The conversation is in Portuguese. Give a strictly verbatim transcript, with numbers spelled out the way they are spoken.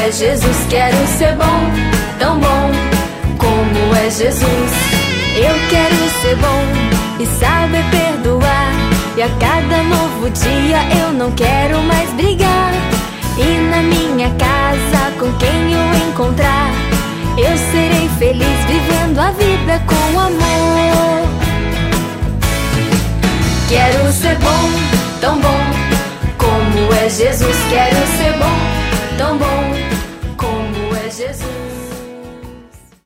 é Jesus. Quero ser bom, tão bom como é Jesus. Eu quero ser bom e saber perdoar, e a cada novo dia eu não quero mais brigar. E na minha casa, com quem eu encontrar, eu serei feliz vivendo a vida com amor. Quero ser bom, tão bom como é Jesus. Quero ser bom, tão bom